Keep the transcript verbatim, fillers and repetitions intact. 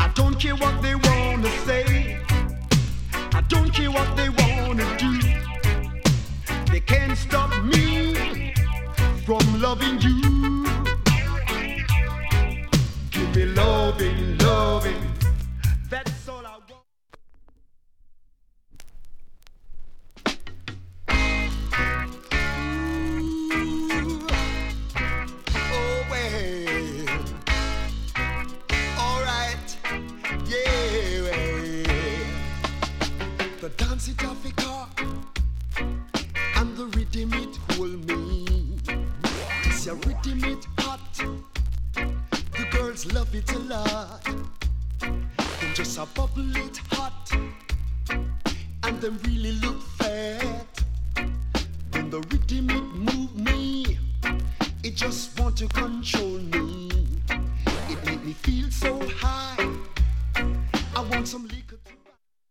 I don't care what they wanna say. I don't care what they wanna do. They can't stop me from loving you. Give me loving, loving. That's all I want. Oh well, all right, yeah. Well. The dance it Africa and the rhythm it hold me. It's a rhythm it hot. The girls love it a lot. Them just a bubble it hot, and them really look fat. When the rhythm it move me, it just want to control me.